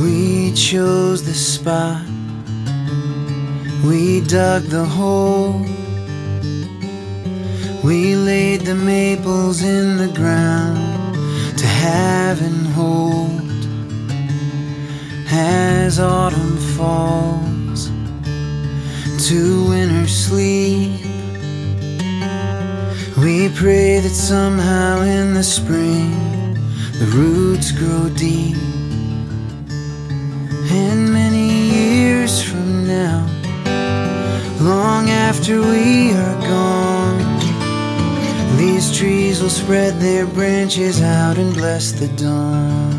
We chose the spot, we dug the hole, we laid the maples in the ground to have and hold. As autumn falls to winter sleep, we pray that somehow in the spring the roots grow deep. And many years from now, long after we are gone, these trees will spread their branches out and bless the dawn.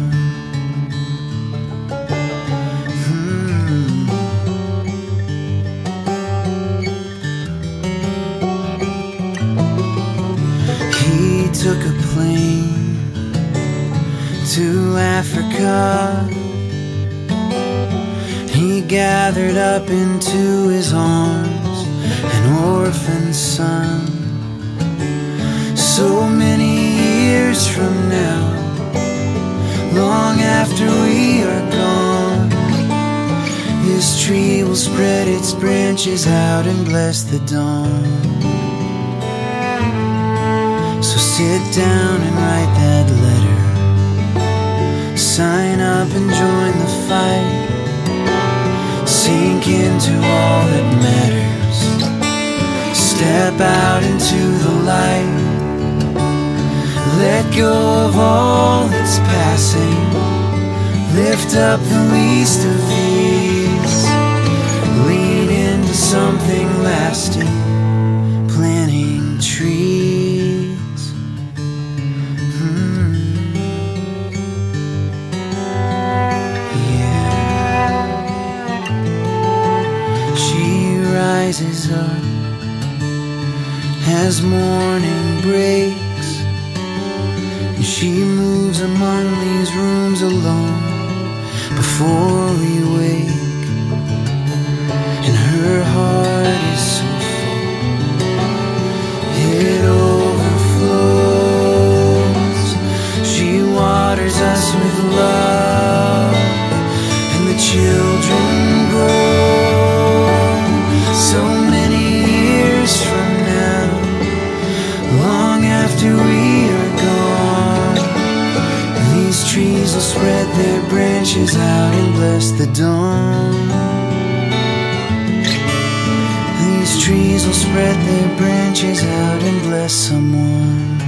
He took a plane to Africa. He gathered up into his arms an orphan son. So many years from now, long after we are gone, this tree will spread its branches out and bless the dawn. So sit down and write that letter, sign up and join the fight, sink into all that matters, step out into the light, let go of all that's passing, lift up the least of these, lean into something lasting, planting trees. Rises up as morning breaks, and she moves among these rooms alone before we wake, and her heart is so full it overflows. She waters us with love, and the children grow. So many years from now, long after we are gone, these trees will spread their branches out and bless the dawn. These trees will spread their branches out and bless someone.